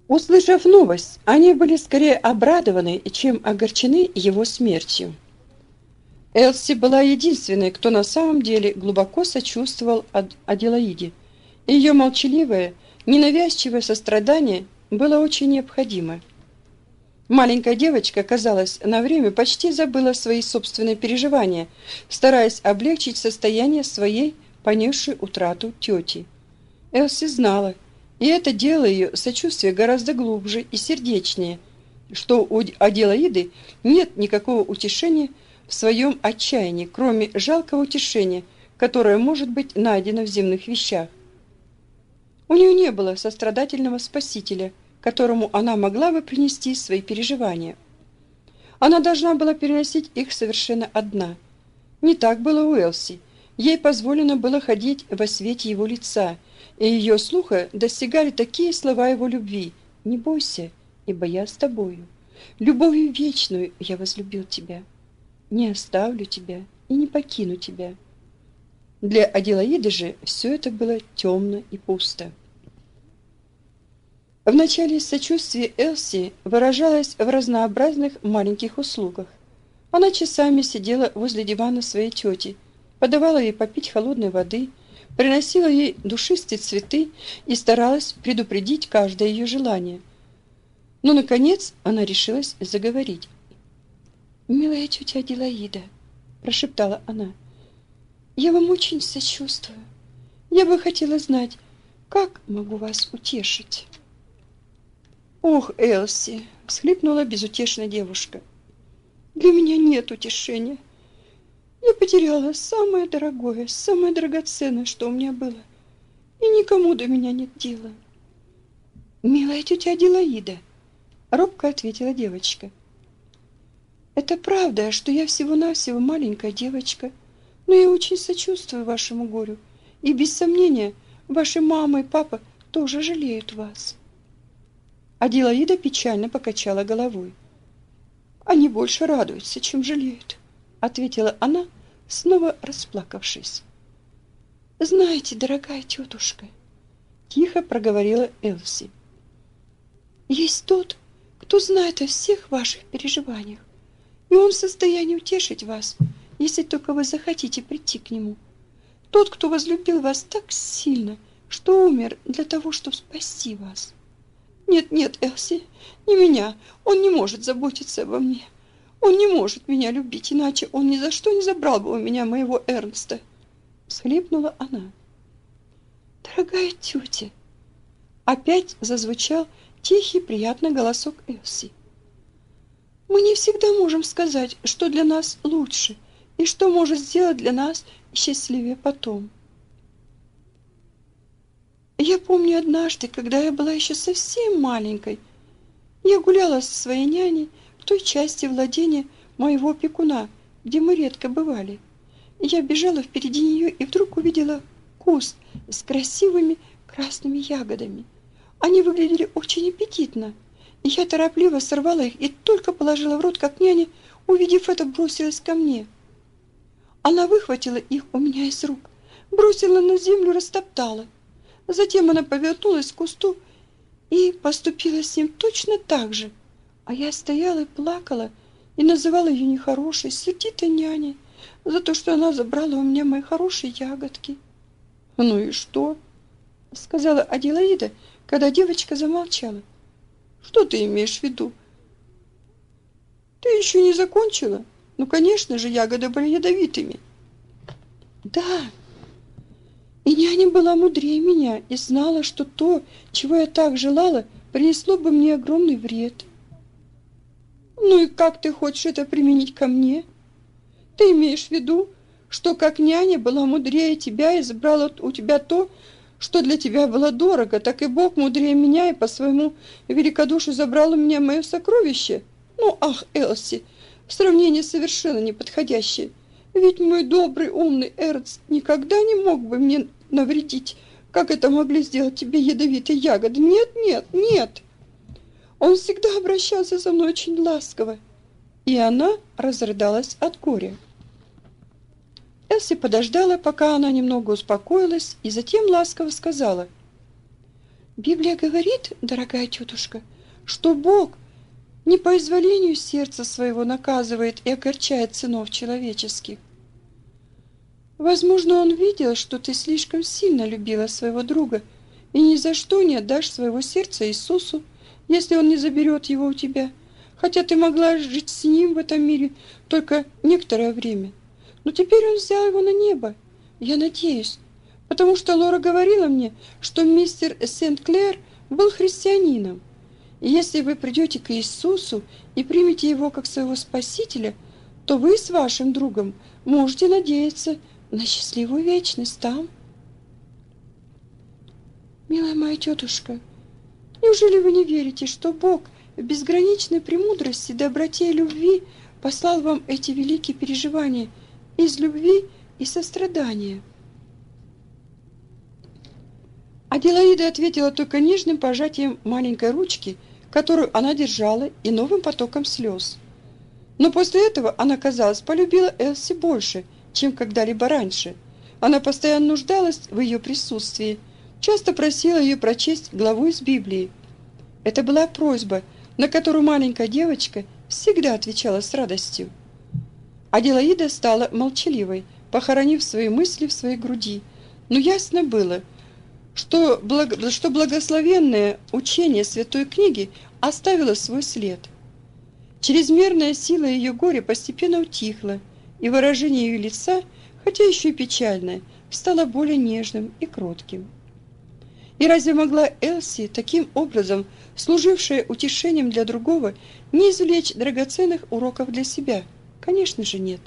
Услышав новость, они были скорее обрадованы, чем огорчены его смертью. Элси была единственной, кто на самом деле глубоко сочувствовал Аделаиде. Ее молчаливое, ненавязчивое сострадание было очень необходимо. Маленькая девочка, казалось, на время почти забыла свои собственные переживания, стараясь облегчить состояние своей понесшей утрату тети. Элси знала, и это делало ее сочувствие гораздо глубже и сердечнее, что у Аделаиды нет никакого утешения в своем отчаянии, кроме жалкого утешения, которое может быть найдено в земных вещах. У нее не было сострадательного спасителя, которому она могла бы принести свои переживания. Она должна была переносить их совершенно одна. Не так было у Элси. Ей позволено было ходить во свете его лица, и ее слуха достигали такие слова его любви: «Не бойся, ибо я с тобою. Любовью вечную я возлюбил тебя. Не оставлю тебя и не покину тебя». Для Аделаиды же все это было темно и пусто. Вначале сочувствие Элси выражалось в разнообразных маленьких услугах. Она часами сидела возле дивана своей тети, подавала ей попить холодной воды, приносила ей душистые цветы и старалась предупредить каждое ее желание. Но, наконец, она решилась заговорить. «Милая тетя Аделаида», – прошептала она, – «я вам очень сочувствую. Я бы хотела знать, как могу вас утешить». «Ох, Элси!» – всхлипнула безутешная девушка. «Для меня нет утешения. Я потеряла самое дорогое, самое драгоценное, что у меня было, и никому до меня нет дела». «Милая тетя Аделаида», – робко ответила девочка, – «это правда, что я всего-навсего маленькая девочка, но я очень сочувствую вашему горю, и без сомнения ваши мама и папа тоже жалеют вас». Аделаида печально покачала головой. «Они больше радуются, чем жалеют», — ответила она, снова расплакавшись. «Знаете, дорогая тетушка», — тихо проговорила Элси, — «есть тот, кто знает о всех ваших переживаниях, и он в состоянии утешить вас, если только вы захотите прийти к нему. Тот, кто возлюбил вас так сильно, что умер для того, чтобы спасти вас. Нет, нет, Элси, не меня. Он не может заботиться обо мне. Он не может меня любить, иначе он ни за что не забрал бы у меня моего Эрнста», — всхлипнула она. «Дорогая тетя», — опять зазвучал тихий приятный голосок Элси, — «мы не всегда можем сказать, что для нас лучше и что может сделать для нас счастливее потом. Я помню однажды, когда я была еще совсем маленькой, я гуляла со своей няней в той части владения моего опекуна, где мы редко бывали. Я бежала впереди нее и вдруг увидела куст с красивыми красными ягодами. Они выглядели очень аппетитно, и я торопливо сорвала их и только положила в рот, как няня, увидев это, бросилась ко мне. Она выхватила их у меня из рук, бросила на землю, растоптала. Затем она повернулась к кусту и поступила с ним точно так же. А я стояла и плакала, и называла ее нехорошей, сердитой няней за то, что она забрала у меня мои хорошие ягодки. «Ну и что?» — сказала Аделаида, когда девочка замолчала. «Что ты имеешь в виду? Ты еще не закончила? Ну, конечно же, ягоды были ядовитыми». «Да». И няня была мудрее меня и знала, что то, чего я так желала, принесло бы мне огромный вред. «Ну и как ты хочешь это применить ко мне? Ты имеешь в виду, что как няня была мудрее тебя и забрала у тебя то, что для тебя было дорого, так и Бог мудрее меня и по своему великодушию забрал у меня мое сокровище? Ну, ах, Элси, сравнение совершенно неподходящее. Ведь мой добрый, умный Эрнст никогда не мог бы мне навредить, как это могли сделать тебе ядовитые ягоды. Нет, нет, нет. Он всегда обращался со мной очень ласково». И она разрыдалась от горя. Элси подождала, пока она немного успокоилась, и затем ласково сказала: Библия говорит, дорогая тетушка, что Бог не по изволению сердца своего наказывает и огорчает сынов человеческих. Возможно, он видел, что ты слишком сильно любила своего друга и ни за что не отдашь своего сердца Иисусу, если он не заберет его у тебя, хотя ты могла жить с ним в этом мире только некоторое время. Но теперь он взял его на небо, я надеюсь, потому что Лора говорила мне, что мистер Сент-Клер был христианином. И если вы придете к Иисусу и примете его как своего Спасителя, то вы с вашим другом можете надеяться на счастливую вечность там. Милая моя тетушка, неужели вы не верите, что Бог в безграничной премудрости, доброте и любви послал вам эти великие переживания из любви и сострадания? Аделаида ответила только нежным пожатием маленькой ручки, которую она держала, и новым потоком слез. Но после этого она, казалось, полюбила Элси больше, чем когда-либо раньше. Она постоянно нуждалась в ее присутствии, часто просила ее прочесть главу из Библии. Это была просьба, на которую маленькая девочка всегда отвечала с радостью. Аделаида стала молчаливой, похоронив свои мысли в своей груди, но ясно было, что благословенное учение Святой Книги оставило свой след. Чрезмерная сила ее горя постепенно утихла, и выражение ее лица, хотя еще и печальное, стало более нежным и кротким. И разве могла Элси, таким образом служившая утешением для другого, не извлечь драгоценных уроков для себя? Конечно же нет.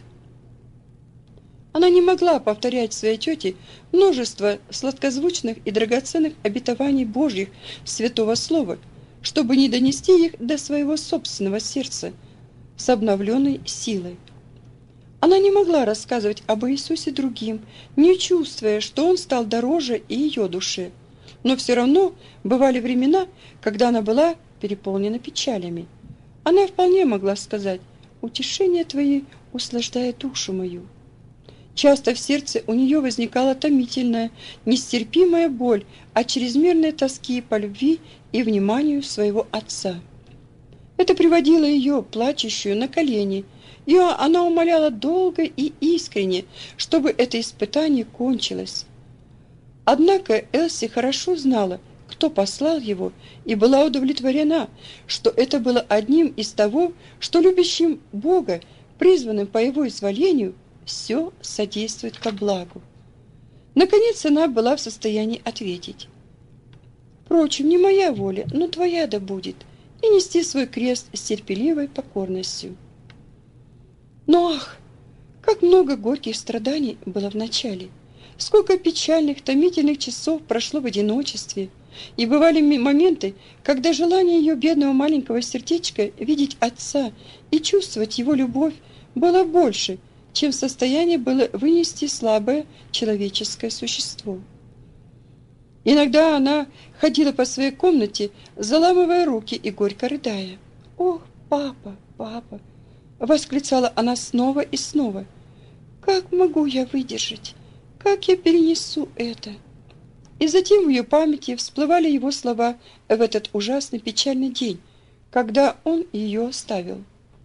Она не могла повторять своей тете множество сладкозвучных и драгоценных обетований Божьих Святого Слова, чтобы не донести их до своего собственного сердца с обновленной силой. Она не могла рассказывать об Иисусе другим, не чувствуя, что Он стал дороже и ее душе. Но все равно бывали времена, когда она была переполнена печалями. Она вполне могла сказать: «Утешение Твои услаждает душу мою». Часто в сердце у нее возникала томительная, нестерпимая боль от чрезмерной тоски по любви и вниманию своего отца. Это приводило ее, плачущую, на колени, и она умоляла долго и искренне, чтобы это испытание кончилось. Однако Элси хорошо знала, кто послал его, и была удовлетворена, что это было одним из того, что любящим Бога, призванным по его изволению, все содействует ко благу. Наконец она была в состоянии ответить: «Впрочем, не моя воля, но твоя да будет», и нести свой крест с терпеливой покорностью. Но ах, как много горьких страданий было в начале! Сколько печальных, томительных часов прошло в одиночестве, и бывали моменты, когда желание ее бедного маленького сердечка видеть отца и чувствовать его любовь было больше, чем в состоянии было вынести слабое человеческое существо. Иногда она ходила по своей комнате, заламывая руки и горько рыдая. «Ох, папа, папа!» — восклицала она снова и снова. «Как могу я выдержать? Как я перенесу это?» И затем в ее памяти всплывали его слова в этот ужасный печальный день, когда он ее оставил.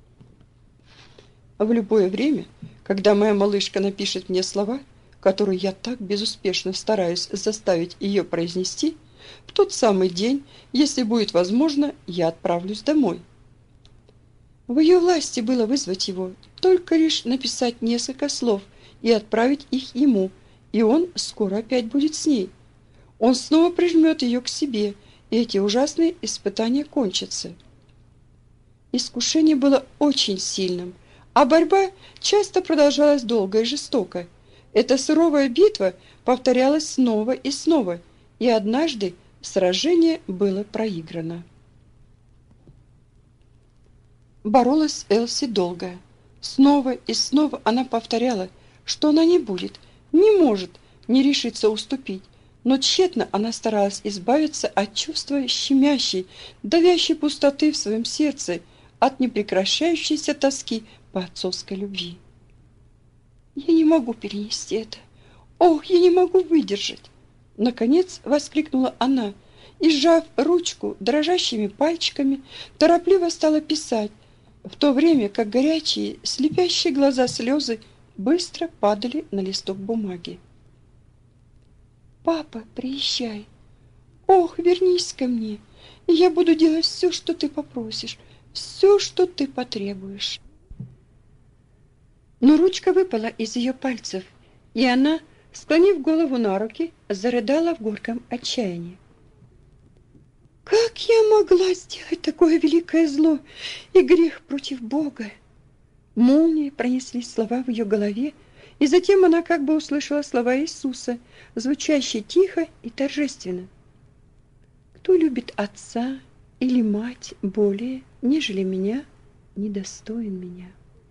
В любое время, когда моя малышка напишет мне слова, которые я так безуспешно стараюсь заставить ее произнести, в тот самый день, если будет возможно, я отправлюсь домой. В ее власти было вызвать его, только лишь написать несколько слов и отправить их ему, и он скоро опять будет с ней. Он снова прижмет ее к себе, и эти ужасные испытания кончатся. Искушение было очень сильным, а борьба часто продолжалась долго и жестоко. Эта суровая битва повторялась снова и снова, и однажды сражение было проиграно. Боролась Элси долго. Снова и снова она повторяла, что она не будет, не может не решиться уступить, но тщетно она старалась избавиться от чувства щемящей, давящей пустоты в своем сердце, от непрекращающейся тоски по отцовской любви. «Я не могу перенести это! Ох, я не могу выдержать!» Наконец воскликнула она, и, сжав ручку дрожащими пальчиками, торопливо стала писать, в то время как горячие, слепящие глаза слезы быстро падали на листок бумаги. «Папа, приезжай! Ох, вернись ко мне, и я буду делать все, что ты попросишь, все, что ты потребуешь». Но ручка выпала из ее пальцев, и она, склонив голову на руки, зарыдала в горьком отчаянии. «Как я могла сделать такое великое зло и грех против Бога?» Молнией пронеслись слова в ее голове, и затем она как бы услышала слова Иисуса, звучащие тихо и торжественно. «Кто любит отца или мать более, нежели меня, недостоин меня».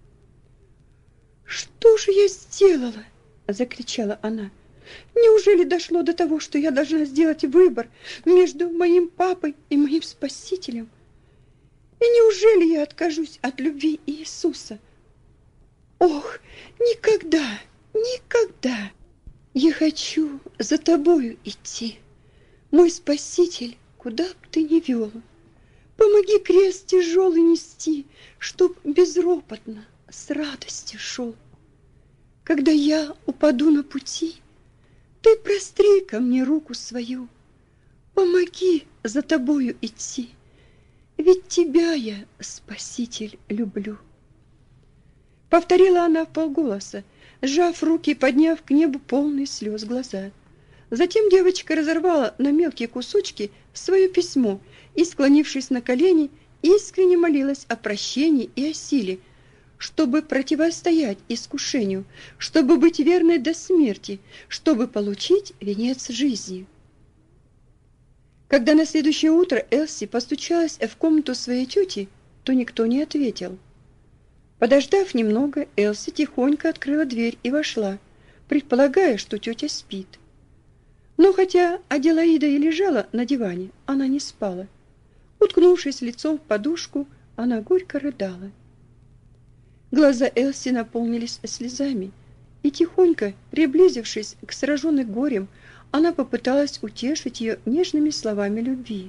«Что же я сделала?» — закричала она. «Неужели дошло до того, что я должна сделать выбор между моим папой и моим Спасителем? И неужели я откажусь от любви Иисуса? Ох, никогда, никогда! Я хочу за тобою идти, мой Спаситель, куда б ты ни вел. Помоги крест тяжелый нести, чтоб безропотно, с радостью шел. Когда я упаду на пути, ты простри ко мне руку свою, помоги за тобою идти, ведь тебя я, Спаситель, люблю». Повторила она вполголоса, сжав руки и подняв к небу полные слез глаза. Затем девочка разорвала на мелкие кусочки свое письмо и, склонившись на колени, искренне молилась о прощении и о силе, чтобы противостоять искушению, чтобы быть верной до смерти, чтобы получить венец жизни. Когда на следующее утро Элси постучалась в комнату своей тети, то никто не ответил. Подождав немного, Элси тихонько открыла дверь и вошла, предполагая, что тетя спит. Но хотя Аделаида и лежала на диване, она не спала. Уткнувшись лицом в подушку, она горько рыдала. Глаза Элси наполнились слезами, и тихонько, приблизившись к сраженной горем, она попыталась утешить ее нежными словами любви.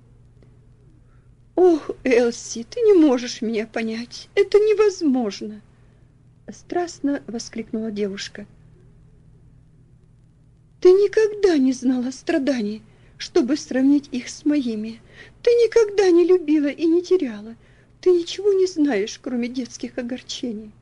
«Ох, Элси, ты не можешь меня понять, это невозможно!» Страстно воскликнула девушка. «Ты никогда не знала страданий, чтобы сравнить их с моими. Ты никогда не любила и не теряла. Ты ничего не знаешь, кроме детских огорчений».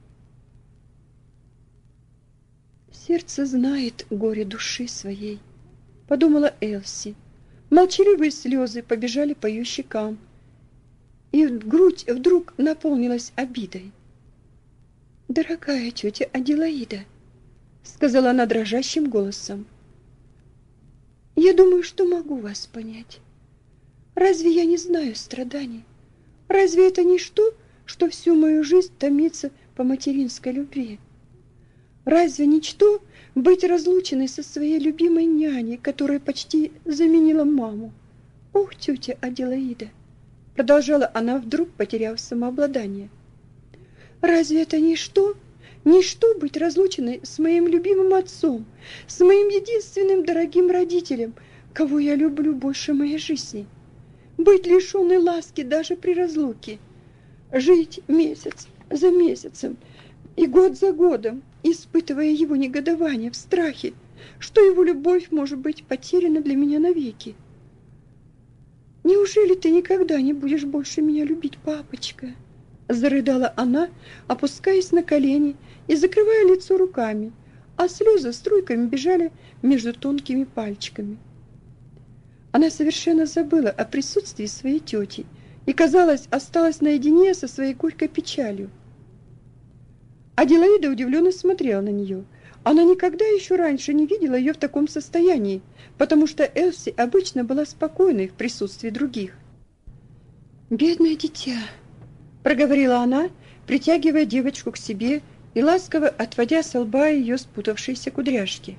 «Сердце знает горе души своей», — подумала Элси. Молчаливые слезы побежали по ее щекам, и грудь вдруг наполнилась обидой. «Дорогая тетя Аделаида», — сказала она дрожащим голосом, — «я думаю, что могу вас понять. Разве я не знаю страданий? Разве это ничто, что всю мою жизнь томится по материнской любви? Разве ничто быть разлученной со своей любимой няней, которая почти заменила маму? Ох, тетя Аделаида!» Продолжала она, вдруг потеряв самообладание. «Разве это ничто? Ничто быть разлученной с моим любимым отцом, с моим единственным дорогим родителем, кого я люблю больше моей жизни? Быть лишенной ласки даже при разлуке, жить месяц за месяцем и год за годом, испытывая его негодование в страхе, что его любовь может быть потеряна для меня навеки. Неужели ты никогда не будешь больше меня любить, папочка?» Зарыдала она, опускаясь на колени и закрывая лицо руками, а слезы струйками бежали между тонкими пальчиками. Она совершенно забыла о присутствии своей тети и, казалось, осталась наедине со своей горькой печалью. Аделаида удивленно смотрела на нее. Она никогда еще раньше не видела ее в таком состоянии, потому что Элси обычно была спокойной в присутствии других. «Бедное дитя», — проговорила она, притягивая девочку к себе и ласково отводя со лба ее спутавшиеся кудряшки.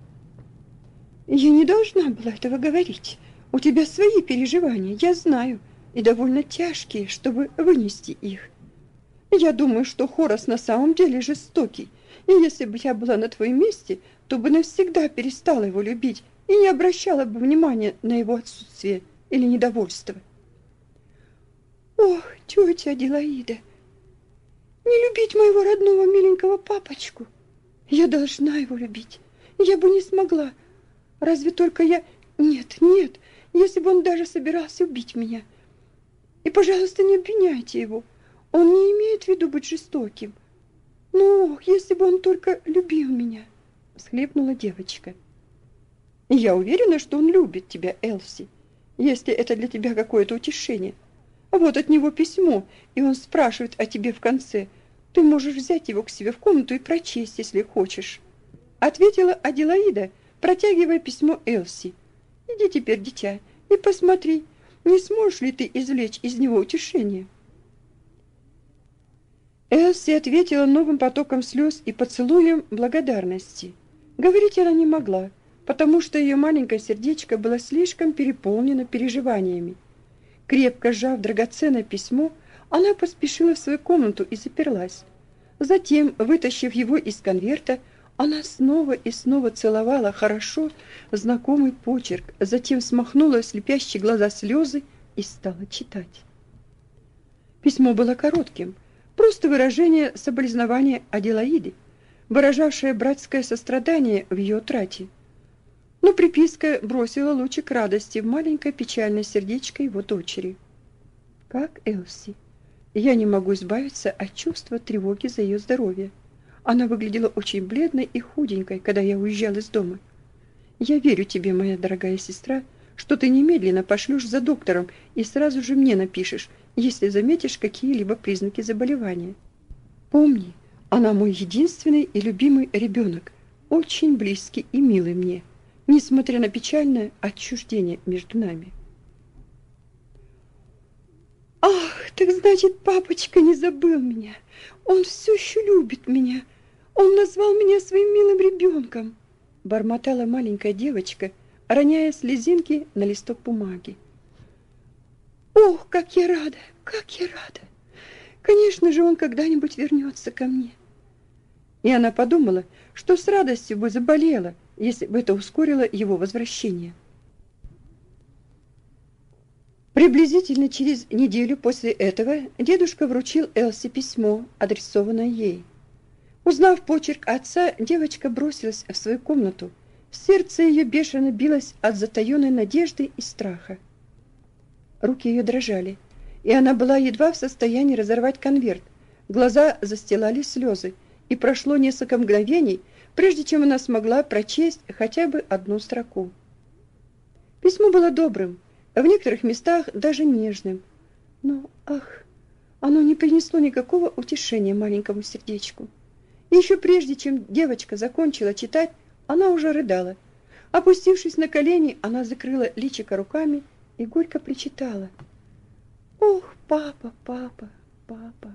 «Я не должна была этого говорить. У тебя свои переживания, я знаю, и довольно тяжкие, чтобы вынести их. Я думаю, что Хорас на самом деле жестокий, и если бы я была на твоем месте, то бы навсегда перестала его любить, и не обращала бы внимания на его отсутствие или недовольство. Ох, тетя Аделаида, не любить моего родного миленького папочку. Я должна его любить. Я бы не смогла. Разве только я... Нет, нет, если бы он даже собирался убить меня. И, пожалуйста, не обвиняйте его. Он не имеет в виду быть жестоким. Ну, ох, если бы он только любил меня, всхлипнула девочка. Я уверена, что он любит тебя, Элси, если это для тебя какое-то утешение. Вот от него письмо, и он спрашивает о тебе в конце. Ты можешь взять его к себе в комнату и прочесть, если хочешь. Ответила Аделаида, протягивая письмо Элси. Иди теперь, дитя, и посмотри, не сможешь ли ты извлечь из него утешение. Элси ответила новым потоком слез и поцелуем благодарности. Говорить она не могла, потому что ее маленькое сердечко было слишком переполнено переживаниями. Крепко сжав драгоценное письмо, она поспешила в свою комнату и заперлась. Затем, вытащив его из конверта, она снова и снова целовала хорошо знакомый почерк, затем смахнула слепящие глаза слезы и стала читать. Письмо было коротким, просто выражение соболезнования Аделаиды, выражавшее братское сострадание в ее утрате. Но приписка бросила лучик радости в маленькое печальное сердечко его дочери. «Как Элси? Я не могу избавиться от чувства тревоги за ее здоровье. Она выглядела очень бледной и худенькой, когда я уезжал из дома. Я верю тебе, моя дорогая сестра, что ты немедленно пошлешь за доктором и сразу же мне напишешь, если заметишь какие-либо признаки заболевания. Помни, она мой единственный и любимый ребенок, очень близкий и милый мне, несмотря на печальное отчуждение между нами». «Ах, так значит, папочка не забыл меня. Он все еще любит меня. Он назвал меня своим милым ребенком», — бормотала маленькая девочка, роняя слезинки на листок бумаги. «Ох, как я рада, как я рада! Конечно же, он когда-нибудь вернется ко мне». И она подумала, что с радостью бы заболела, если бы это ускорило его возвращение. Приблизительно через неделю после этого дедушка вручил Элси письмо, адресованное ей. Узнав почерк отца, девочка бросилась в свою комнату. Сердце ее бешено билось от затаенной надежды и страха. Руки ее дрожали, и она была едва в состоянии разорвать конверт. Глаза застилали слезы, и прошло несколько мгновений, прежде чем она смогла прочесть хотя бы одну строку. Письмо было добрым, в некоторых местах даже нежным, но, ах, оно не принесло никакого утешения маленькому сердечку. И еще прежде, чем девочка закончила читать, она уже рыдала. Опустившись на колени, она закрыла личико руками и горько причитала: «Ох, папа, папа, папа!»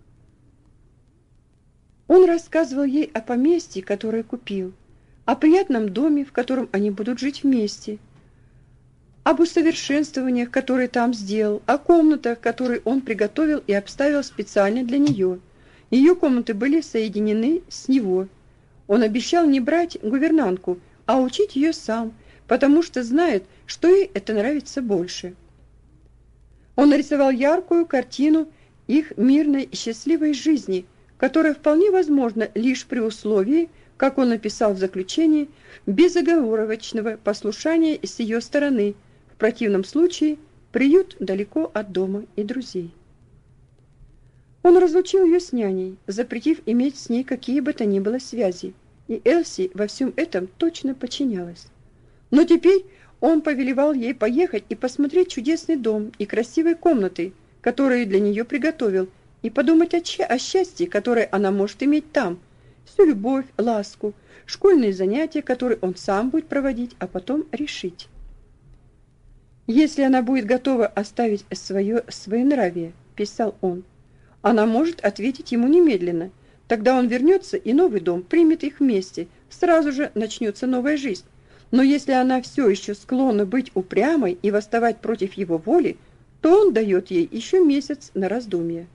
Он рассказывал ей о поместье, которое купил, о приятном доме, в котором они будут жить вместе, об усовершенствованиях, которые там сделал, о комнатах, которые он приготовил и обставил специально для нее. Ее комнаты были соединены с его. Он обещал не брать гувернантку, а учить ее сам, потому что знает, что ей это нравится больше. Он нарисовал яркую картину их мирной и счастливой жизни, которая вполне возможна лишь при условии, как он написал в заключении, безоговорочного послушания с ее стороны. В противном случае приют далеко от дома и друзей. Он разлучил ее с няней, запретив иметь с ней какие бы то ни было связи, и Элси во всем этом точно подчинялась. Но теперь он повелевал ей поехать и посмотреть чудесный дом и красивые комнаты, которые для нее приготовил, и подумать о счастье, которое она может иметь там, всю любовь, ласку, школьные занятия, которые он сам будет проводить, а потом решить. «Если она будет готова оставить свое своенравие, — писал он, — она может ответить ему немедленно. Тогда он вернется, и новый дом примет их вместе. Сразу же начнется новая жизнь. Но если она все еще склонна быть упрямой и восставать против его воли, то он дает ей еще месяц на раздумье».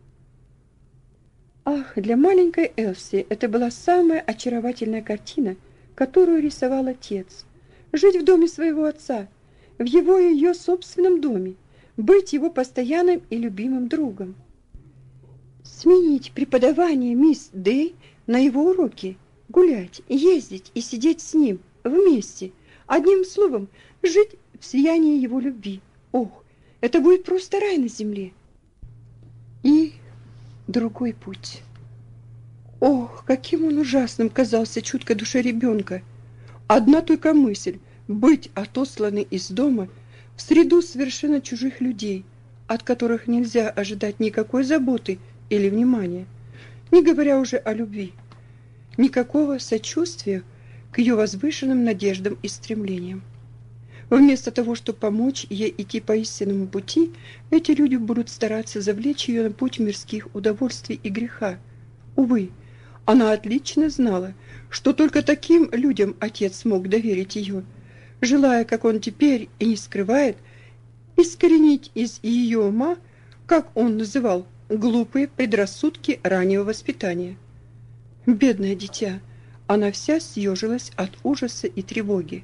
Ах, для маленькой Элси это была самая очаровательная картина, которую рисовал отец. жить в доме своего отца, в его и ее собственном доме, быть его постоянным и любимым другом. Сменить преподавание мисс Дэй на его уроки, гулять, ездить и сидеть с ним вместе, одним словом, жить в сиянии его любви. Ох, это будет просто рай на земле. И другой путь. Ох, каким он ужасным казался чуткой душе ребенка. Одна только мысль — быть отосланной из дома в среду совершенно чужих людей, от которых нельзя ожидать никакой заботы или внимания, не говоря уже о любви, никакого сочувствия к ее возвышенным надеждам и стремлениям. Вместо того, чтобы помочь ей идти по истинному пути, эти люди будут стараться завлечь ее на путь мирских удовольствий и греха. Увы, она отлично знала, что только таким людям отец смог доверить ее, желая, как он теперь и не скрывает, искоренить из ее ума, как он называл, глупые предрассудки раннего воспитания. Бедное дитя, она вся съежилась от ужаса и тревоги.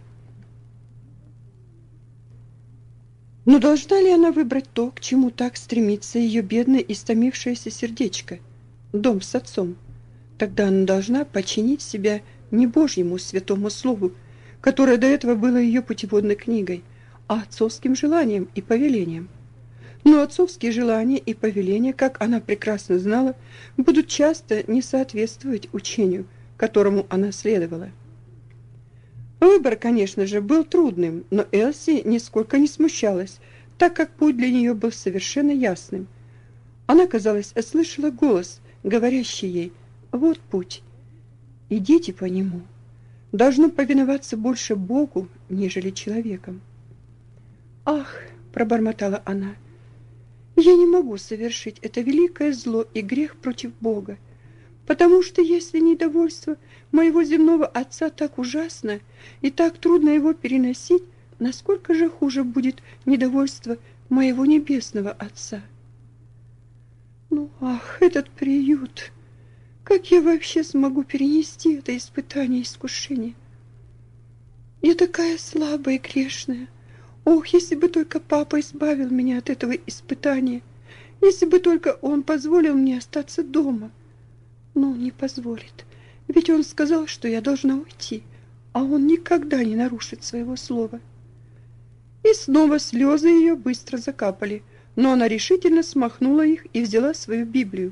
Но должна ли она выбрать то, к чему так стремится ее бедное истомившееся сердечко, дом с отцом? Тогда она должна подчинить себя не Божьему святому слову, которое до этого было ее путеводной книгой, а отцовским желаниям и повелениям. Но отцовские желания и повеления, как она прекрасно знала, будут часто не соответствовать учению, которому она следовала. Выбор, конечно же, был трудным, но Элси нисколько не смущалась, так как путь для нее был совершенно ясным. Она, казалось, слышала голос, говорящий ей: «Вот путь, идите по нему». Должно повиноваться больше Богу, нежели человеком. «Ах!» — пробормотала она. «Я не могу совершить это великое зло и грех против Бога, потому что если недовольство моего земного отца так ужасно и так трудно его переносить, насколько же хуже будет недовольство моего небесного отца? Ну, ах, этот приют! Как я вообще смогу перенести это испытание и искушение? Я такая слабая и грешная. Ох, если бы только папа избавил меня от этого испытания, если бы только он позволил мне остаться дома. Но он не позволит, ведь он сказал, что я должна уйти, а он никогда не нарушит своего слова». И снова слезы ее быстро закапали, но она решительно смахнула их и взяла свою Библию.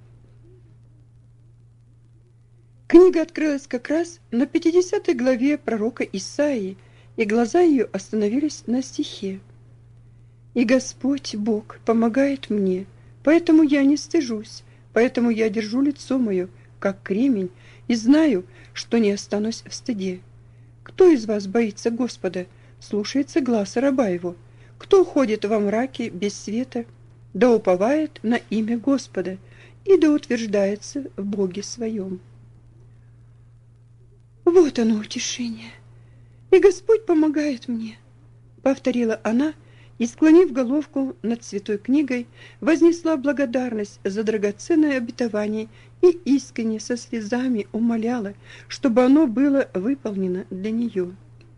Книга открылась как раз на 50-й главе пророка Исаии, и глаза ее остановились на стихе: «И Господь Бог помогает мне, поэтому я не стыжусь, поэтому я держу лицо мое, как кремень, и знаю, что не останусь в стыде. Кто из вас боится Господа, слушается гласа раба его? Кто ходит во мраке без света, да уповает на имя Господа и да утверждается в Боге своем». Вот оно утешение. И Господь помогает мне, повторила она, и, склонив головку над святой книгой, вознесла благодарность за драгоценное обетование и искренне со слезами умоляла, чтобы оно было выполнено для нее.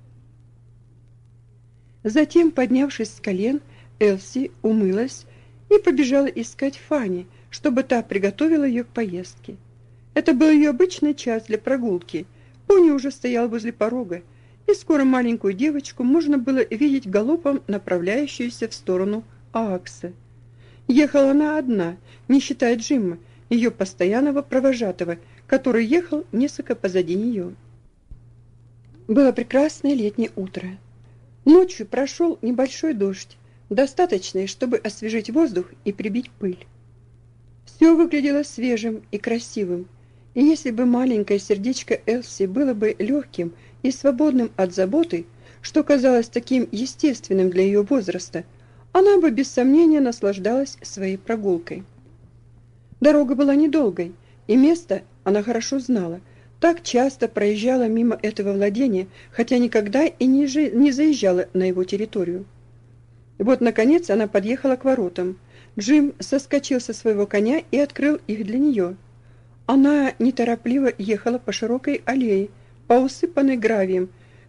Затем, поднявшись с колен, Элси умылась и побежала искать Фанни, чтобы та приготовила ее к поездке. Это был ее обычный час для прогулки. Пони уже стоял возле порога, и скоро маленькую девочку можно было видеть галопом, направляющуюся в сторону Аакса. Ехала она одна, не считая Джимма, ее постоянного провожатого, который ехал несколько позади нее. Было прекрасное летнее утро. Ночью прошел небольшой дождь, достаточный, чтобы освежить воздух и прибить пыль. Все выглядело свежим и красивым, и если бы маленькое сердечко Элси было бы легким и свободным от заботы, что казалось таким естественным для ее возраста, она бы без сомнения наслаждалась своей прогулкой. Дорога была недолгой, и место она хорошо знала, так часто проезжала мимо этого владения, хотя никогда и не заезжала на его территорию. Вот, наконец, она подъехала к воротам. Джим соскочил со своего коня и открыл их для нее. Она неторопливо ехала по широкой аллее, по усыпанной гравием,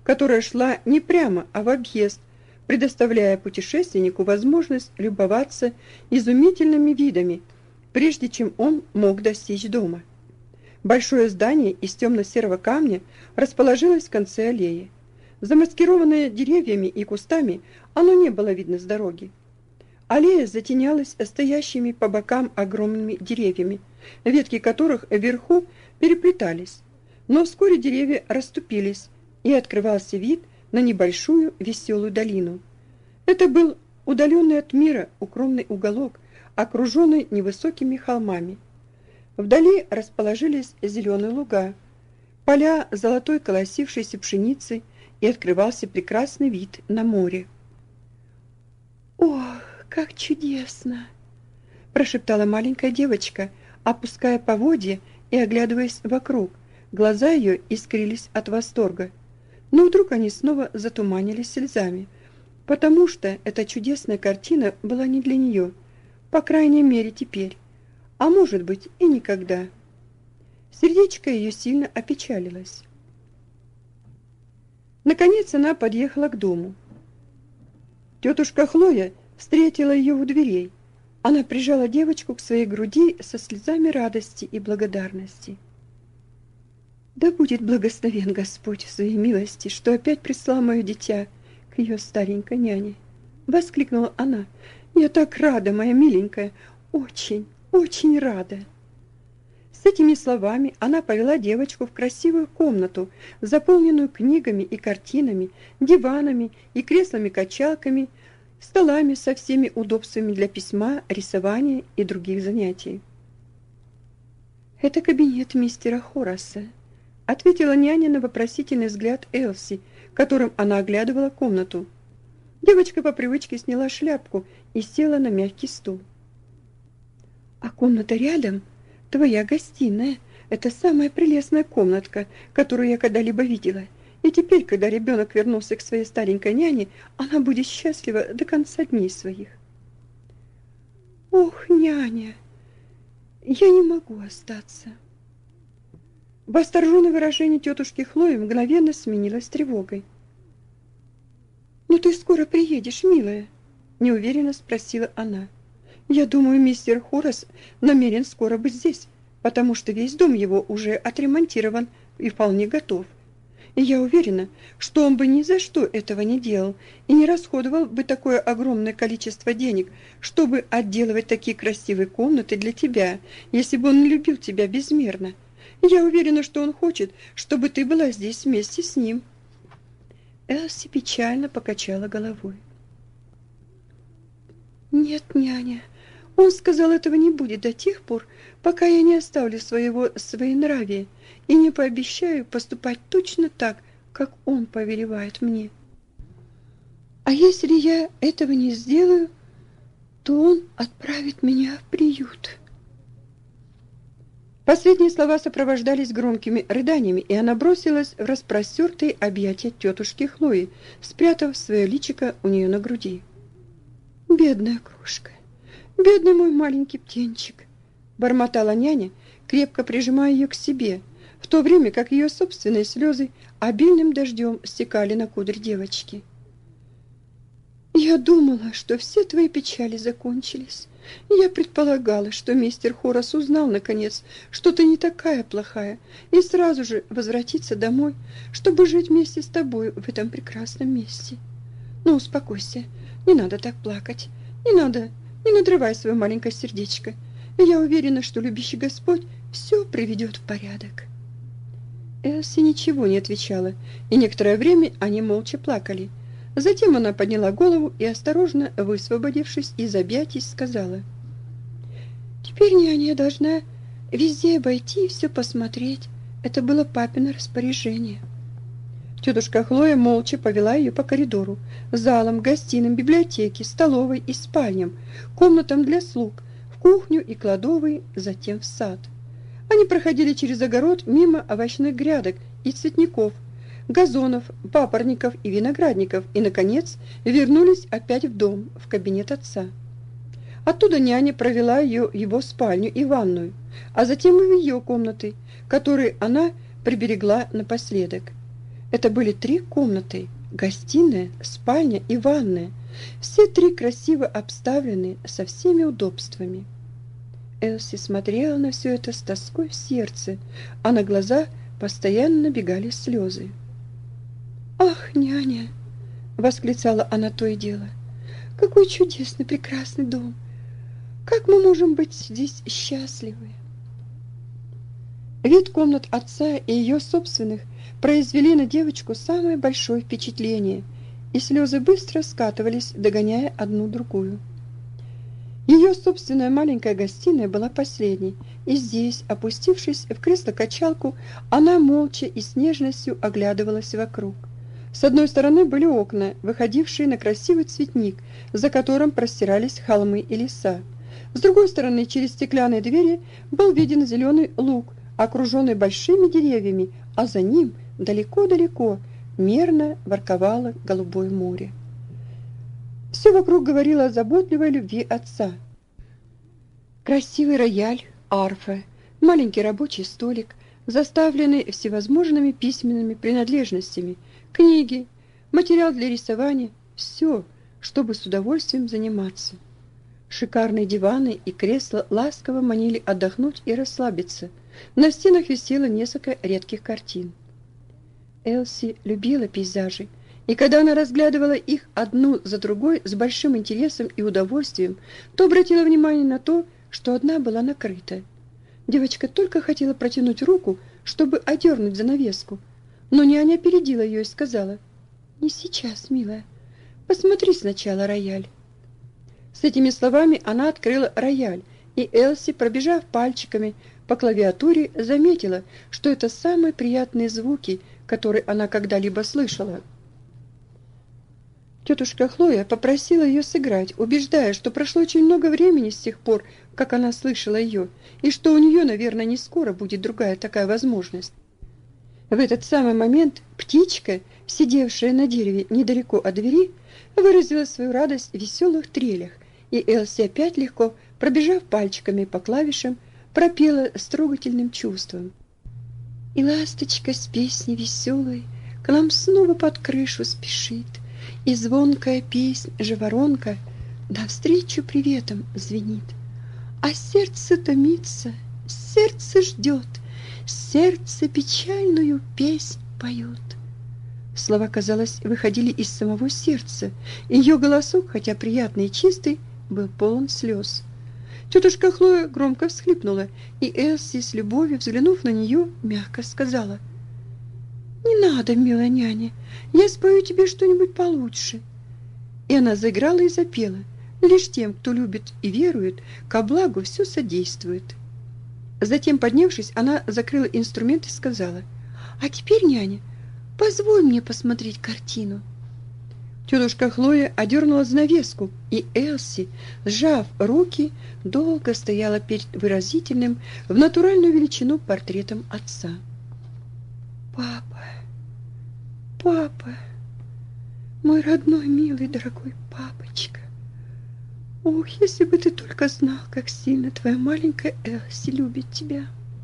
которая шла не прямо, а в объезд, предоставляя путешественнику возможность любоваться изумительными видами, прежде чем он мог достичь дома. Большое здание из темно-серого камня расположилось в конце аллеи. Замаскированное деревьями и кустами, оно не было видно с дороги. Аллея затенялась стоящими по бокам огромными деревьями, ветки которых вверху переплетались. Но вскоре деревья расступились, и открывался вид на небольшую веселую долину. Это был удаленный от мира укромный уголок, окруженный невысокими холмами. Вдали расположились зеленые луга, поля золотой колосившейся пшеницы, и открывался прекрасный вид на море. «Ох, как чудесно!» – прошептала маленькая девочка, опуская поводья и оглядываясь вокруг. Глаза ее искрились от восторга. Но вдруг они снова затуманились слезами, потому что эта чудесная картина была не для нее, по крайней мере теперь, а может быть и никогда. Сердечко ее сильно опечалилось. Наконец она подъехала к дому. Тетушка Хлоя встретила ее у дверей. Она прижала девочку к своей груди со слезами радости и благодарности. «Да будет благословен Господь в своей милости, что опять прислал мое дитя к ее старенькой няне!» — воскликнула она. «Я так рада, моя миленькая, очень, очень рада!» С этими словами она повела девочку в красивую комнату, заполненную книгами и картинами, диванами и креслами-качалками, столами со всеми удобствами для письма, рисования и других занятий. «Это кабинет мистера Хораса», — ответила няня на вопросительный взгляд Элси, которым она оглядывала комнату. Девочка по привычке сняла шляпку и села на мягкий стул. «А комната рядом — твоя гостиная. Это самая прелестная комнатка, которую я когда-либо видела. И теперь, когда ребенок вернулся к своей старенькой няне, она будет счастлива до конца дней своих». «Ох, няня, я не могу остаться». Восторженное выражение тетушки Хлои мгновенно сменилось тревогой. «Но ты скоро приедешь, милая?» — неуверенно спросила она. «Я думаю, мистер Хорас намерен скоро быть здесь, потому что весь дом его уже отремонтирован и вполне готов. И я уверена, что он бы ни за что этого не делал и не расходовал бы такое огромное количество денег, чтобы отделывать такие красивые комнаты для тебя, если бы он не любил тебя безмерно. Я уверена, что он хочет, чтобы ты была здесь вместе с ним». Элси печально покачала головой. «Нет, няня, он сказал, этого не будет до тех пор, пока я не оставлю своенравия и не пообещаю поступать точно так, как он повелевает мне. А если я этого не сделаю, то он отправит меня в приют». Последние слова сопровождались громкими рыданиями, и она бросилась в распростертые объятия тетушки Хлои, спрятав свое личико у нее на груди. «Бедная крошка, бедный мой маленький птенчик», — бормотала няня, крепко прижимая ее к себе, в то время как ее собственные слезы обильным дождем стекали на кудри девочки. «Я думала, что все твои печали закончились. Я предполагала, что мистер Хорас узнал, наконец, что ты не такая плохая, и сразу же возвратится домой, чтобы жить вместе с тобой в этом прекрасном месте. Ну, успокойся, не надо так плакать, не надрывай свое маленькое сердечко. Я уверена, что любящий Господь все приведет в порядок». Элси ничего не отвечала, и некоторое время они молча плакали. Затем она подняла голову и, осторожно высвободившись из объятий, сказала: «Теперь няня должна везде обойти и все посмотреть. Это было папино распоряжение». Тетушка Хлоя молча повела ее по коридору, залам, гостиным, библиотеке, столовой и спальням, комнатам для слуг, в кухню и кладовые, затем в сад. Они проходили через огород мимо овощных грядок и цветников, газонов, папорников и виноградников, и, наконец, вернулись опять в дом, в кабинет отца. Оттуда няня провела ее в его спальню и ванную, а затем и в ее комнаты, которые она приберегла напоследок. Это были 3 комнаты: гостиная, спальня и ванная, все 3 красиво обставленные со всеми удобствами. Элси смотрела на все это с тоской в сердце, а на глаза постоянно набегали слезы. «Ах, няня!» — восклицала она то и дело. «Какой чудесный, прекрасный дом! Как мы можем быть здесь счастливы!» Вид комнат отца и ее собственных произвели на девочку самое большое впечатление, и слезы быстро скатывались, догоняя одну другую. Ее собственная маленькая гостиная была последней, и здесь, опустившись в кресло-качалку, она молча и с нежностью оглядывалась вокруг. С одной стороны были окна, выходившие на красивый цветник, за которым простирались холмы и леса. С другой стороны, через стеклянные двери был виден зеленый луг, окруженный большими деревьями, а за ним, далеко-далеко, мерно ворковало голубое море. Все вокруг говорило о заботливой любви отца. Красивый рояль, арфа, маленький рабочий столик, заставленный всевозможными письменными принадлежностями, книги, материал для рисования, все, чтобы с удовольствием заниматься. Шикарные диваны и кресла ласково манили отдохнуть и расслабиться. На стенах висело несколько редких картин. Элси любила пейзажи, и когда она разглядывала их одну за другой с большим интересом и удовольствием, то обратила внимание на то, что одна была накрыта. Девочка только хотела протянуть руку, чтобы одернуть занавеску, но няня опередила ее и сказала: «Не сейчас, милая, посмотри сначала рояль». С этими словами она открыла рояль, и Элси, пробежав пальчиками по клавиатуре, заметила, что это самые приятные звуки, которые она когда-либо слышала. Тетушка Хлоя попросила ее сыграть, убеждая, что прошло очень много времени с тех пор, как она слышала ее, и что у нее, наверное, не скоро будет другая такая возможность. В этот самый момент птичка, сидевшая на дереве недалеко от двери, выразила свою радость в веселых трелях, и Элси опять легко, пробежав пальчиками по клавишам, пропела с трогательным чувством. «И ласточка с песней веселой к нам снова под крышу спешит, и звонкая песнь жаворонка навстречу приветом звенит. А сердце томится, сердце ждет, сердце печальную песнь поет». Слова, казалось, выходили из самого сердца, и ее голосок, хотя приятный и чистый, был полон слез. Тетушка Хлоя громко всхлипнула, и Элси, с любовью взглянув на нее, мягко сказала: «Не надо, милая няня, я спою тебе что-нибудь получше». И она заиграла и запела: «Лишь тем, кто любит и верует, ко благу все содействует». Затем, поднявшись, она закрыла инструмент и сказала: «А теперь, няня, позволь мне посмотреть картину». Тетушка Хлоя одернула занавеску, и Элси, сжав руки, долго стояла перед выразительным в натуральную величину портретом отца. «Папа, папа, мой родной, милый, дорогой папочка! Ох, если бы ты только знал, как сильно твоя маленькая Элси любит тебя!»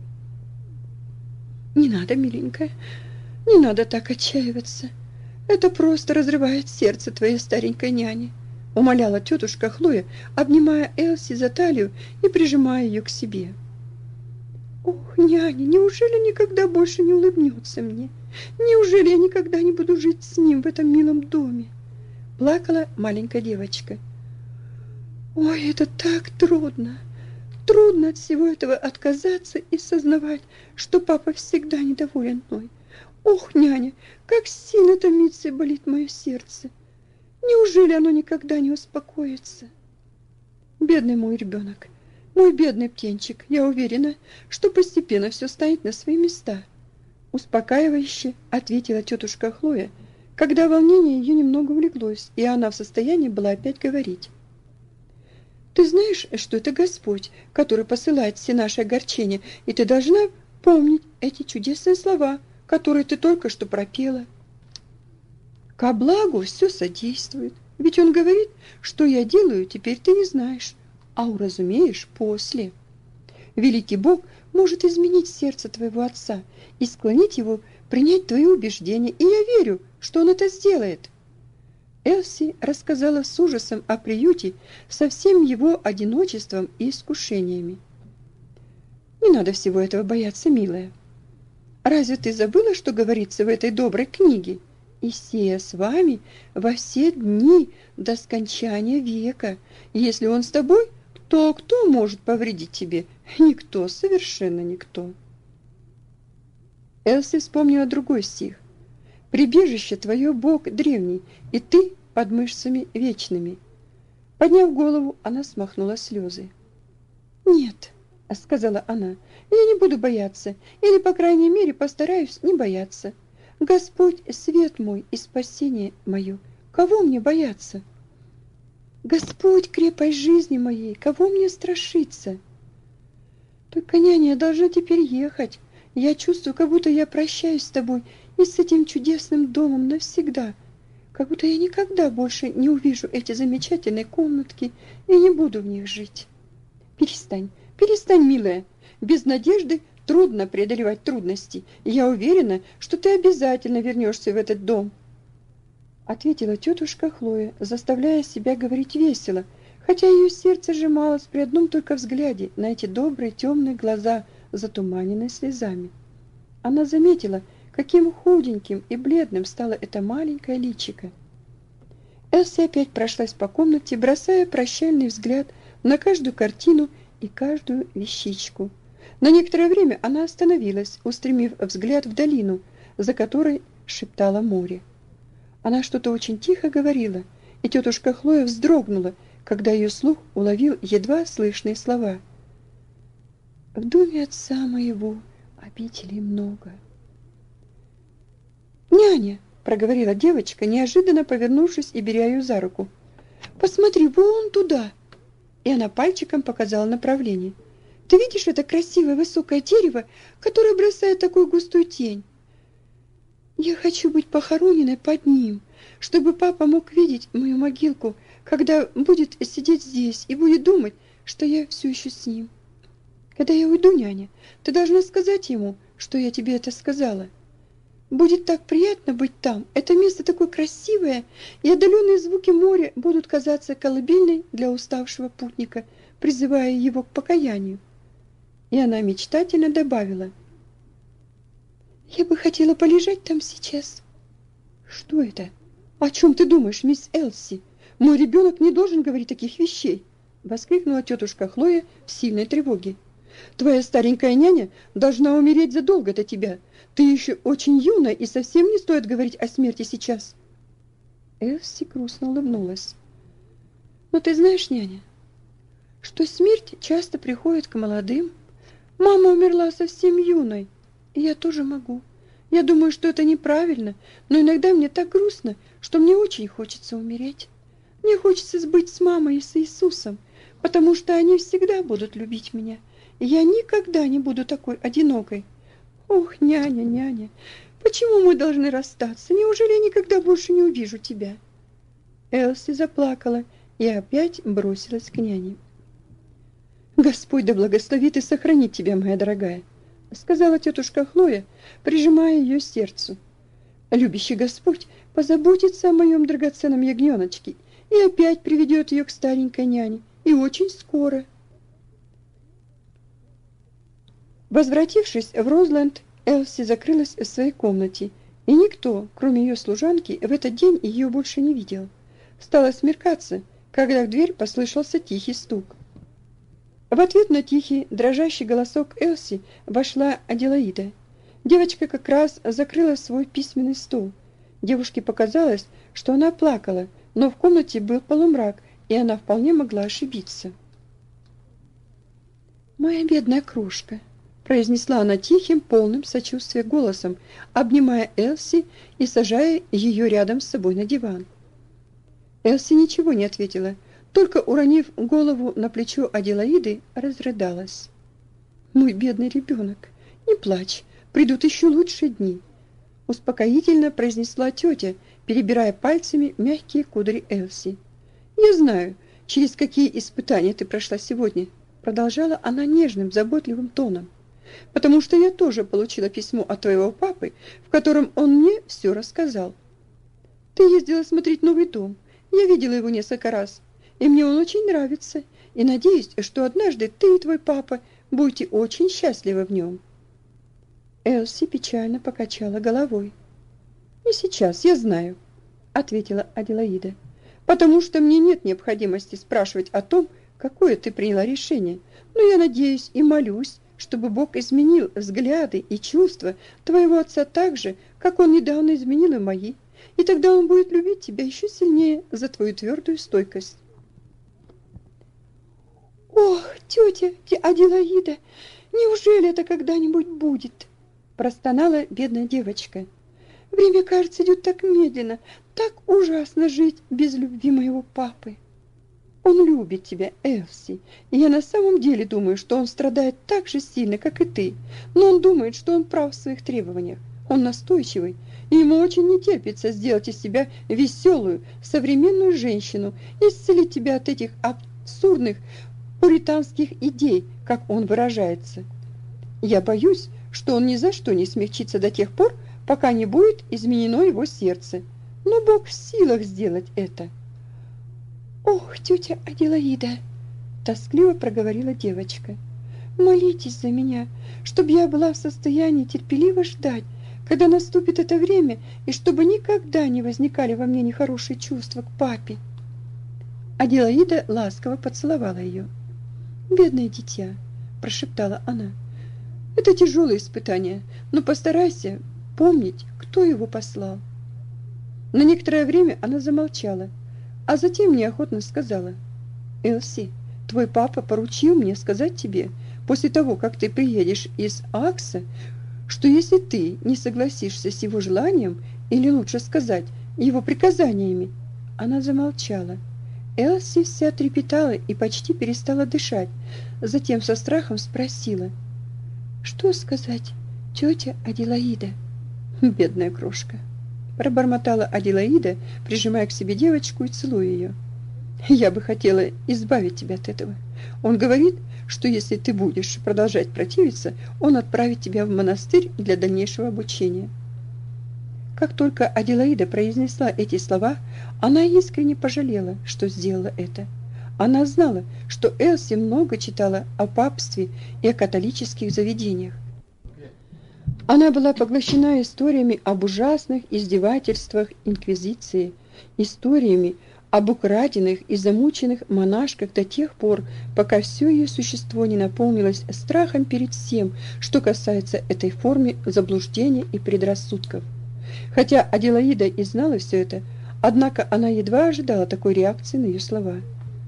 «Не надо, миленькая, не надо так отчаиваться. Это просто разрывает сердце твоей старенькой няни», — умоляла тетушка Хлоя, обнимая Элси за талию и прижимая ее к себе. «Ох, няня, неужели никогда больше не улыбнется мне? Неужели я никогда не буду жить с ним в этом милом доме?» — плакала маленькая девочка. «Ой, это так трудно! Трудно от всего этого отказаться и сознавать, что папа всегда недоволен мной. Ох, няня, как сильно томится и болит мое сердце! Неужели оно никогда не успокоится?» «Бедный мой ребенок, мой бедный птенчик, я уверена, что постепенно все станет на свои места», — успокаивающе ответила тетушка Хлоя, когда волнение ее немного улеглось, и она в состоянии была опять говорить. «Ты знаешь, что это Господь, который посылает все наши огорчения, и ты должна помнить эти чудесные слова, которые ты только что пропела. Ко благу все содействует, ведь он говорит, что я делаю, теперь ты не знаешь, а уразумеешь после. Великий Бог может изменить сердце твоего отца и склонить его принять твои убеждения, и я верю, что он это сделает». Элси рассказала с ужасом о приюте со всем его одиночеством и искушениями. «Не надо всего этого бояться, милая. Разве ты забыла, что говорится в этой доброй книге? И сея с вами во все дни до скончания века. Если он с тобой, то кто может повредить тебе? Никто, совершенно никто». Элси вспомнила другой стих. «Прибежище твое, Бог древний, и ты под мышцами вечными». Подняв голову, она смахнула слезы. «Нет», — сказала она, — «я не буду бояться, или, по крайней мере, постараюсь не бояться. Господь — свет мой и спасение мое. Кого мне бояться? Господь — крепость жизни моей. Кого мне страшиться? Только, няня, я должна теперь ехать. Я чувствую, как будто я прощаюсь с тобой и с этим чудесным домом навсегда. Как будто я никогда больше не увижу эти замечательные комнатки и не буду в них жить». «Перестань, перестань, милая. Без надежды трудно преодолевать трудности. И я уверена, что ты обязательно вернешься в этот дом», — ответила тетушка Хлоя, заставляя себя говорить весело, хотя ее сердце сжималось при одном только взгляде на эти добрые темные глаза, затуманенные слезами. Она заметила, каким худеньким и бледным стало это маленькое личико. Элси опять прошлась по комнате, бросая прощальный взгляд на каждую картину и каждую вещичку. На некоторое время она остановилась, устремив взгляд в долину, за которой шептало море. Она что-то очень тихо говорила, и тетушка Хлоя вздрогнула, когда ее слух уловил едва слышные слова. «В доме отца моего обителей много». «Няня!» — проговорила девочка, неожиданно повернувшись и беря ее за руку. «Посмотри, вон туда!» И она пальчиком показала направление. «Ты видишь это красивое высокое дерево, которое бросает такую густую тень? Я хочу быть похороненной под ним, чтобы папа мог видеть мою могилку, когда будет сидеть здесь и будет думать, что я все еще с ним. Когда я уйду, няня, ты должна сказать ему, что я тебе это сказала. Будет так приятно быть там. Это место такое красивое, и отдаленные звуки моря будут казаться колыбельной для уставшего путника, призывая его к покаянию». И она мечтательно добавила: «Я бы хотела полежать там сейчас». «Что это? О чем ты думаешь, мисс Элси? Мой ребенок не должен говорить таких вещей!» — воскликнула тетушка Хлоя в сильной тревоге. «Твоя старенькая няня должна умереть задолго до тебя. Ты еще очень юная, и совсем не стоит говорить о смерти сейчас». Элси грустно улыбнулась. «Но ты знаешь, няня, что смерть часто приходит к молодым. Мама умерла совсем юной, и я тоже могу. Я думаю, что это неправильно, но иногда мне так грустно, что мне очень хочется умереть. Мне хочется быть с мамой и с Иисусом, потому что они всегда будут любить меня, и я никогда не буду такой одинокой. Ох, няня, няня, почему мы должны расстаться? Неужели я никогда больше не увижу тебя?» Элси заплакала и опять бросилась к няне. «Господь да благословит и сохранит тебя, моя дорогая», — сказала тетушка Хлоя, прижимая ее к сердцу. «Любящий Господь позаботится о моем драгоценном ягненочке и опять приведет ее к старенькой няне, и очень скоро». Возвратившись в Розленд, Элси закрылась в своей комнате, и никто, кроме ее служанки, в этот день ее больше не видел. Стало смеркаться, когда в дверь послышался тихий стук. В ответ на тихий, дрожащий голосок Элси вошла Аделаида. Девочка как раз закрыла свой письменный стол. Девушке показалось, что она плакала, но в комнате был полумрак, и она вполне могла ошибиться. «Моя бедная крошка», — произнесла она тихим, полным сочувствия голосом, обнимая Элси и сажая ее рядом с собой на диван. Элси ничего не ответила, только, уронив голову на плечо Аделаиды, разрыдалась. «Мой бедный ребенок, не плачь, придут еще лучшие дни», — успокоительно произнесла тетя, перебирая пальцами мягкие кудри Элси. «Я знаю, через какие испытания ты прошла сегодня», — продолжала она нежным, заботливым тоном. потому что я тоже получила письмо от твоего папы, в котором он мне все рассказал. Ты ездила смотреть новый дом. Я видела его несколько раз, и мне он очень нравится, и надеюсь, что однажды ты и твой папа будете очень счастливы в нем». Элси печально покачала головой. «Не сейчас, я знаю», — ответила Аделаида, «потому что мне нет необходимости спрашивать о том, какое ты приняла решение, но я надеюсь и молюсь, чтобы Бог изменил взгляды и чувства твоего отца так же, как он недавно изменил и мои, и тогда он будет любить тебя еще сильнее за твою твердую стойкость». «Ох, тетя Аделаида, неужели это когда-нибудь будет?» – простонала бедная девочка. «Время, кажется, идет так медленно, так ужасно жить без любви моего папы». «Он любит тебя, Элси, и я на самом деле думаю, что он страдает так же сильно, как и ты, но он думает, что он прав в своих требованиях. Он настойчивый, и ему очень не терпится сделать из себя веселую, современную женщину и исцелить тебя от этих абсурдных пуританских идей, как он выражается. Я боюсь, что он ни за что не смягчится до тех пор, пока не будет изменено его сердце. Но Бог в силах сделать это». «Ох, тетя Аделаида!» – тоскливо проговорила девочка. «Молитесь за меня, чтобы я была в состоянии терпеливо ждать, когда наступит это время, и чтобы никогда не возникали во мне нехорошие чувства к папе». Аделаида ласково поцеловала ее. «Бедное дитя», – прошептала она, – «это тяжелое испытание, но постарайся помнить, кто его послал». На некоторое время она замолчала, а затем неохотно сказала: «Элси, твой папа поручил мне сказать тебе, после того, как ты приедешь из Акса, что если ты не согласишься с его желанием, или лучше сказать, его приказаниями». Она замолчала. Элси вся трепетала и почти перестала дышать, затем со страхом спросила: «Что сказать, тетя Аделаида?» «Бедная крошка», – пробормотала Аделаида, прижимая к себе девочку и целуя ее. «Я бы хотела избавить тебя от этого. Он говорит, что если ты будешь продолжать противиться, он отправит тебя в монастырь для дальнейшего обучения». Как только Аделаида произнесла эти слова, она искренне пожалела, что сделала это. Она знала, что Элси много читала о папстве и о католических заведениях. Она была поглощена историями об ужасных издевательствах инквизиции, историями об украденных и замученных монашках до тех пор, пока все ее существо не наполнилось страхом перед всем, что касается этой формы заблуждения и предрассудков. Хотя Аделаида и знала все это, однако она едва ожидала такой реакции на ее слова.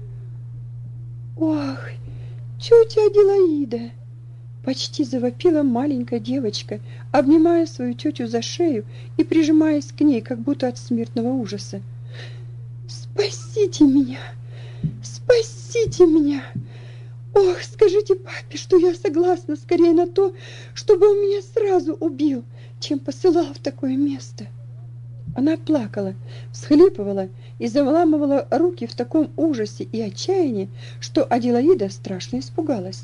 «Ох, тетя Аделаида!» – почти завопила маленькая девочка, обнимая свою тетю за шею и прижимаясь к ней, как будто от смертного ужаса. «Спасите меня! Спасите меня! Ох, скажите папе, что я согласна скорее на то, чтобы он меня сразу убил, чем посылал в такое место». Она плакала, всхлипывала и заламывала руки в таком ужасе и отчаянии, что Аделаида страшно испугалась.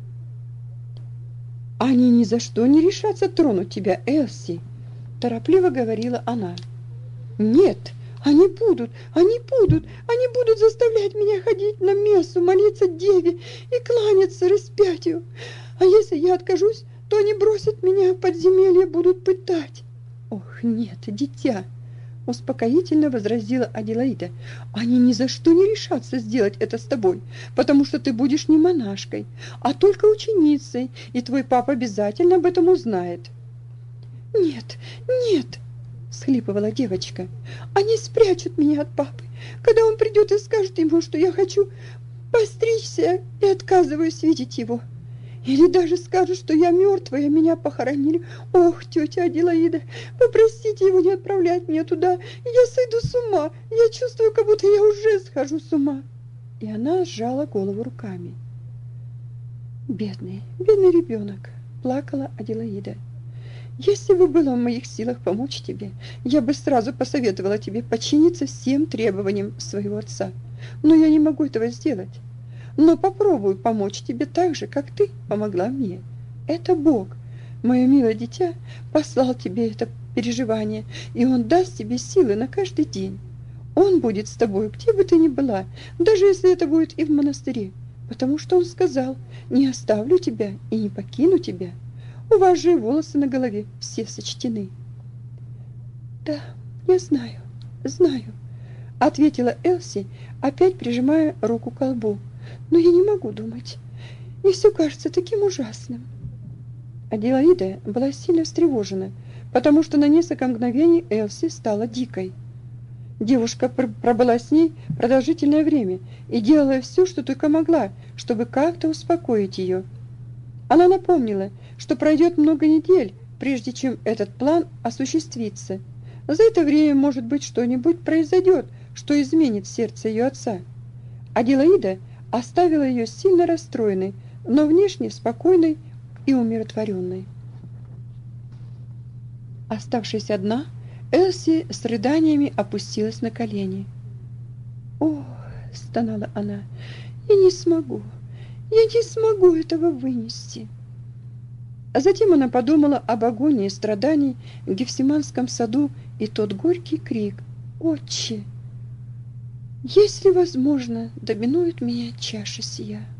«Они ни за что не решатся тронуть тебя, Элси», – торопливо говорила она. «Нет, они будут заставлять меня ходить на мессу, молиться Деве и кланяться распятию. А если я откажусь, то они бросят меня в подземелье, будут пытать». «Ох, нет, дитя», – успокоительно возразила Аделаида, – «они ни за что не решатся сделать это с тобой, потому что ты будешь не монашкой, а только ученицей, и твой папа обязательно об этом узнает». «Нет, нет», – всхлипывала девочка, – «они спрячут меня от папы, когда он придет и скажет ему, что я хочу постричься и отказываюсь видеть его. Или даже скажут, что я мертвая, меня похоронили. Ох, тетя Аделаида, попросите его не отправлять меня туда, я сойду с ума, я чувствую, как будто я уже схожу с ума». И она сжала голову руками. «Бедный, бедный ребенок», – плакала Аделаида. «Если бы было в моих силах помочь тебе, я бы сразу посоветовала тебе подчиниться всем требованиям своего отца. Но я не могу этого сделать. Но попробую помочь тебе так же, как ты помогла мне. Это Бог, мое милое дитя, послал тебе это переживание, и Он даст тебе силы на каждый день. Он будет с тобой, где бы ты ни была, даже если это будет и в монастыре, потому что Он сказал: не оставлю тебя и не покину тебя. У вас же и волосы на голове все сочтены. Да, я знаю, знаю, ответила Элси, опять прижимая руку к колбу. Но я не могу думать. Мне все кажется таким ужасным. Аделаида была сильно встревожена, потому что на несколько мгновений Элси стала дикой. Девушка пробыла с ней продолжительное время и делала все, что только могла, чтобы как-то успокоить ее. Она напомнила, что пройдет много недель, прежде чем этот план осуществится. За это время, может быть, что-нибудь произойдет, что изменит сердце ее отца. Аделаида оставила ее сильно расстроенной, но внешне спокойной и умиротворенной. Оставшись одна, Элси с рыданиями опустилась на колени. «О!» — стонала она. «Я не смогу этого вынести!» А затем она подумала об агонии и страдании в Гефсиманском саду и тот горький крик: «Отче, если возможно, доминует меня чаша сия!»